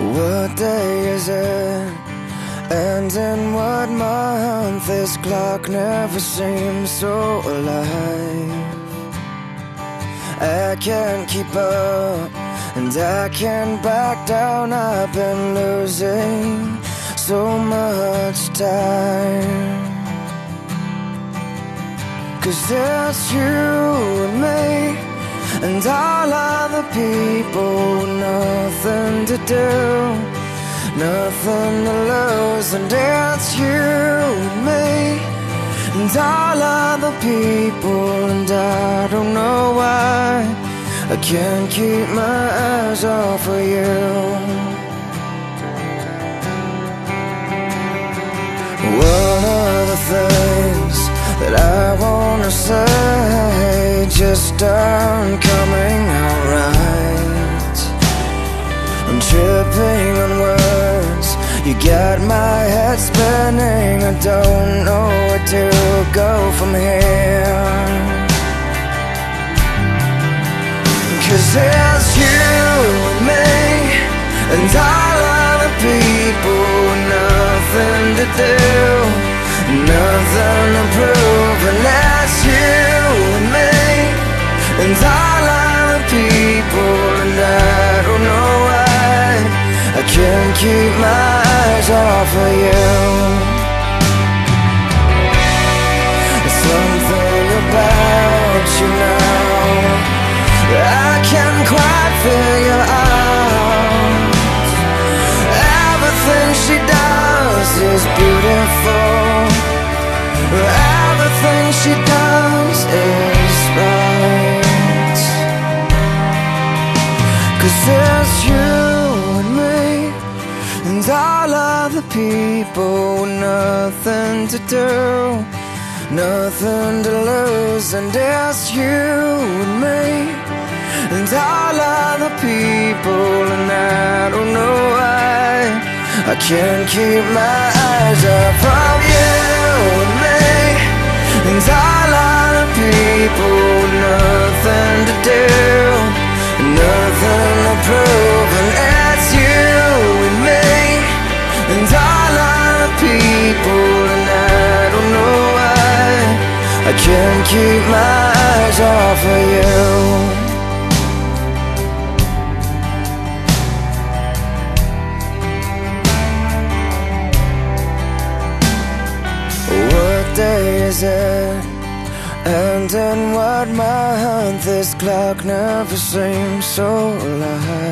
What day is it? And in what month? This clock never seems so alive. I can't keep up, and I can't back down. I've been losing so much time. 'Cause it's you and me, and all other people with nothing to do, nothing to lose. And it's you and me, and all other people. And I don't know why I can't keep my eyes off of you. One of the things that I wanna say just aren't coming out right. I'm tripping on words, you got my head spinning. I don't know where to go from here. 'Cause it's you and me, and all other people with nothing to do, nothing to prove. And that's you and me, and all other people. And I don't know why I can't keep my eyes off of you. There's something about you now that I can't quite figure out. Everything she does is beautiful. Everything she does is right. 'Cause it's you and me, and all other people with nothing to do, nothing to lose. And it's you and me, and all other people. And I don't know why I can't keep my eyes off of you and me, and all other people. Nothing to do, nothing to prove. And it's you and me, and all other people. And I don't know why I can't keep my eyes off of you. What day is it? And in what month? This clock never seems so alive.